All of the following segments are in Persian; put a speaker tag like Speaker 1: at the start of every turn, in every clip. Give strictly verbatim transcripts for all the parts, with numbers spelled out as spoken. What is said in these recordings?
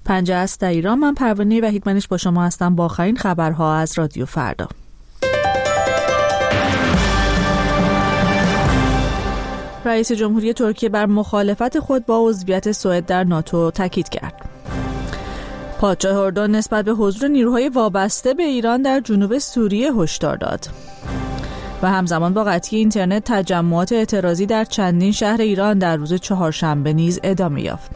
Speaker 1: پنجه است در ایران. من پروانه وحیدمنش با شما هستم با آخرین خبرها از رادیو فردا. رئیس جمهوری ترکیه بر مخالفت خود با عضویت سوئد در ناتو تاکید کرد. پادشاه اردن نسبت به حضور نیروهای وابسته به ایران در جنوب سوریه هشدار داد. و همزمان با قطعی اینترنت تجمعات اعتراضی در چندین شهر ایران در روز چهارشنبه نیز ادامه یافت.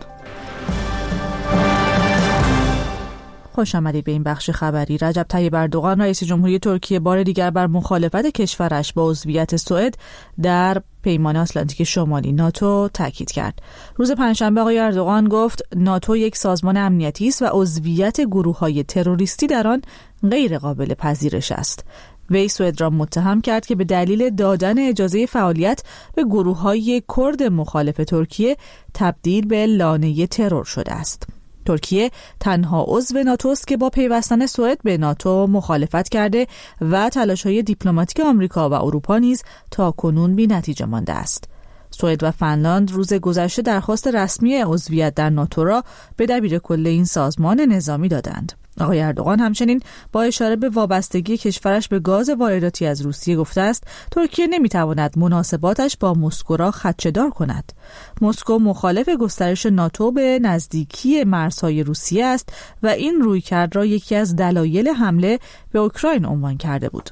Speaker 1: خوش آمدید به این بخش خبری. رجب طیب اردوغان رئیس جمهوری ترکیه بار دیگر بر مخالفت کشورش با عضویت سوئد در پیمان آتلانتیک شمالی ناتو تاکید کرد. روز پنجشنبه آقای اردوغان گفت ناتو یک سازمان امنیتی است و عضویت گروه‌های تروریستی در آن غیر قابل پذیرش است. وی سوئد را متهم کرد که به دلیل دادن اجازه فعالیت به گروه‌های کرد مخالف ترکیه تبدیل به لانه ترور شده است. ترکیه تنها عضو ناتو است که با پیوستن سوئد به ناتو مخالفت کرده و تلاش‌های دیپلماتیک آمریکا و اروپا نیز تاکنون بی‌نتیجه مانده است. سوئد و فنلاند روز گذشته درخواست رسمی عضویت در ناتو را به دبیرکل این سازمان نظامی دادند. آقای اردوغان همچنین با اشاره به وابستگی کشورش به گاز وارداتی از روسیه گفته است ترکیه نمیتواند مناسباتش با مسکو را خدشه‌دار کند. مسکو مخالف گسترش ناتو به نزدیکی مرزهای روسیه است و این رویکرد را یکی از دلایل حمله به اوکراین عنوان کرده بود.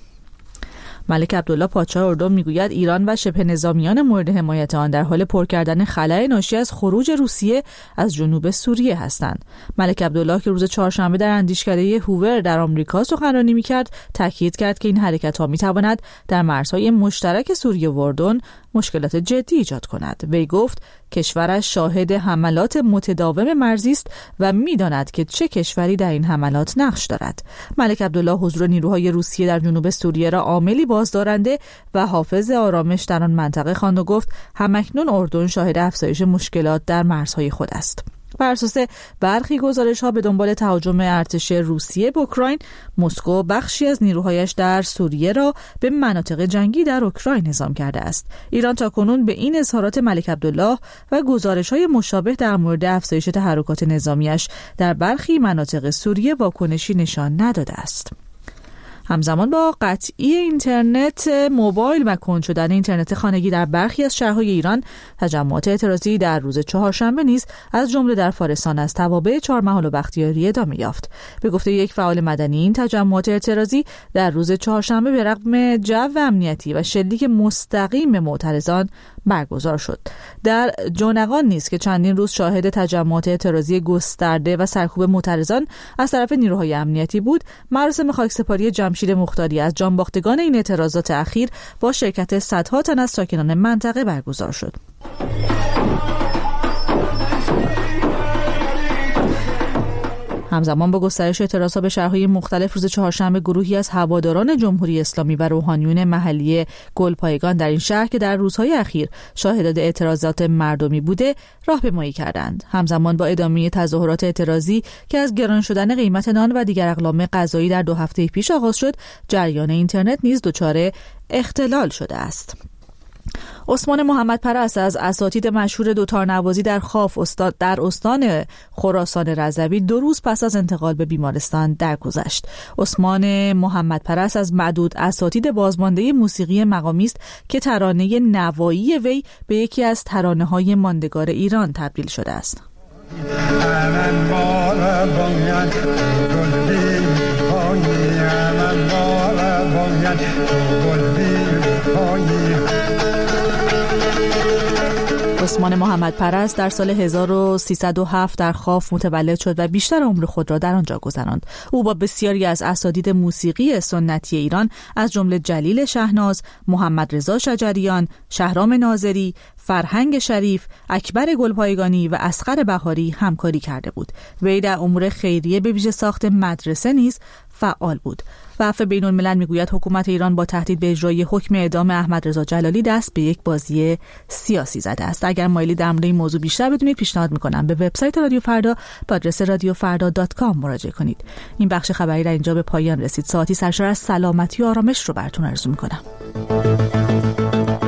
Speaker 1: ملک عبدالله پادشاه اردن میگوید ایران و شبه نظامیان مورد حمایت آن در حال پر کردن خلأ ناشی از خروج روسیه از جنوب سوریه هستند. ملک عبدالله که روز چهارشنبه در اندیشکده هوور در آمریکا سخنرانی میکرد تاکید کرد که این حرکت‌ها میتواند در مرزهای مشترک سوریه و اردن مشکلات جدی ایجاد کند. وی گفت کشورش شاهد حملات متداوم مرزی است و می‌داند که چه کشوری در این حملات نقش دارد. ملک عبدالله حضور نیروهای روسیه در جنوب سوریه را عاملی بازدارنده و حافظ آرامش در آن منطقه خواند و گفت همکنون اردن شاهد افزایش مشکلات در مرزهای خود است. بر اساس برخی گزارش‌ها به دنبال تهاجم ارتش روسیه به اوکراین، مسکو بخشی از نیروهایش در سوریه را به مناطق جنگی در اوکراین اعزام کرده است. ایران تاکنون به این اظهارات ملک عبدالله و گزارش‌های مشابه در مورد افزایش تحرکات نظامیش در برخی مناطق سوریه واکنشی نشان نداده است. همزمان با قطعی اینترنت موبایل و کند شدن اینترنت خانگی در برخی از شهرهای ایران، تجمعات اعتراضی در روز چهارشنبه نیز از جمله در فارسان از توابع چهارمحال و بختیاری ادامه یافت. به گفته یک فعال مدنی این تجمعات اعتراضی در روز چهارشنبه به رغم جو امنیتی و شلیک مستقیم به معترضان برگزار شد. در جونقان نیز که چندین روز شاهد تجمعات اعتراضی گسترده و سرکوب معترضان از طرف نیروهای امنیتی بود، مراسم خاکسپاری جمشید مختاری از جانباختگان این اعتراضات اخیر با شرکت صدها تن از ساکنان منطقه برگزار شد. همزمان با گسترش اعتراضها به شهرهای مختلف روز چهارشنبه گروهی از هواداران جمهوری اسلامی و روحانیون محلی گلپایگان در این شهر که در روزهای اخیر شاهد اعتراضات مردمی بوده راهپیمایی کردند. همزمان با ادامه تظاهرات اعتراضی که از گران شدن قیمت نان و دیگر اقلام غذایی در دو هفته پیش آغاز شد، جریان اینترنت نیز دچار اختلال شده است. عثمان محمد پرست از اساتید مشهور دوتارنوازی در خاف استاد در استان خراسان رضوی دو روز پس از انتقال به بیمارستان درگذشت. عثمان محمد پرست از معدود اساتید بازمانده موسیقی مقامی است که ترانه نوایی وی به یکی از ترانه‌های ماندگار ایران تبدیل شده است. عثمان محمد پرست در سال هزار و سیصد و هفت در خاف متولد شد و بیشتر عمر خود را در آنجا گذراند. او با بسیاری از اساتید موسیقی سنتی ایران از جمله جلیل شهناز، محمد رضا شجریان، شهرام ناظری، فرهنگ شریف، اکبر گلپایگانی و اصغر بهاری همکاری کرده بود. وی در امور خیریه به ویژه ساخت مدرسه نیز فعال بود. وقف بین الملل میگوید حکومت ایران با تهدید به اجرای حکم اعدام احمد رضا جلالی دست به یک بازی سیاسی زده است. اگر مایلی در مورد این موضوع بیشتر بدونید پیشنهاد میکنم به وبسایت رادیو فردا با آدرس رادیو فردا دات کام مراجعه کنید. این بخش خبری در اینجا به پایان رسید. ساعتی سرشار از سلامتی و آرامش رو براتون آرزو میکنم.